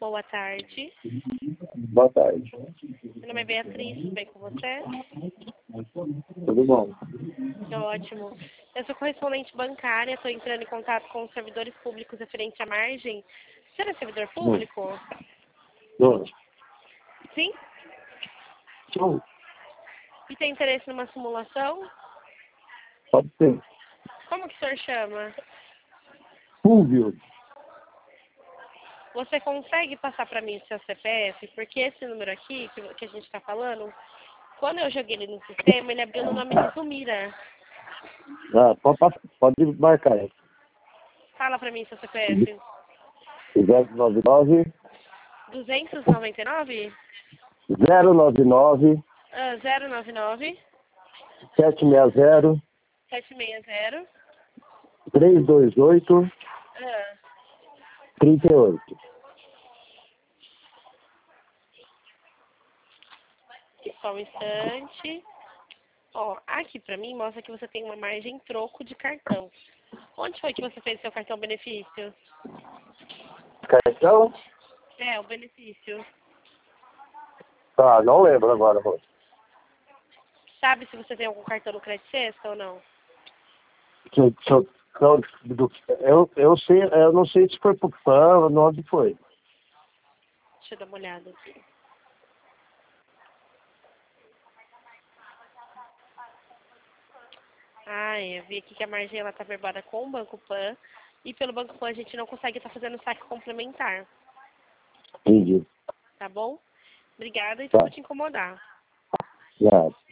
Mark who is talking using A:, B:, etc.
A: Boa tarde.
B: Boa tarde.
A: Meu nome é Beatriz, tudo bem com você?
B: Tudo bom?
A: Ótimo. Eu sou correspondente bancária, estou entrando em contato com os servidores públicos referente à margem. Você é servidor público?
B: Não.
A: Sim?
B: Não.
A: E tem interesse numa simulação?
B: Pode ser.
A: Como que o senhor chama?
B: Fúvio.
A: Você consegue passar para mim o seu CPF? Porque esse número aqui, que a gente está falando, quando eu joguei ele no sistema, ele abriu no nome de Zumira.
B: Ah, pode marcar.
A: Fala para mim seu CPF.
B: 099
A: 299
B: 099
A: 099
B: 760
A: 760
B: 328
A: ah,
B: 38.
A: só um instante. Ó, aqui pra mim mostra que você tem uma margem em troco de cartão. Onde foi que você fez seu cartão benefício?
B: Cartão?
A: É, o benefício.
B: Tá, não lembro agora, moço.
A: Sabe se você tem algum cartão no Crédito Sexta ou não?
B: Eu sei, eu não sei se foi pro PAN ou onde foi.
A: Deixa eu dar uma olhada aqui. Ah, eu vi aqui que a margem ela tá verbada com o Banco Pan. E pelo Banco Pan a gente não consegue estar fazendo saque complementar.
B: Entendi.
A: Tá bom? Obrigada e
B: Tá.
A: desculpa te incomodar.
B: Já.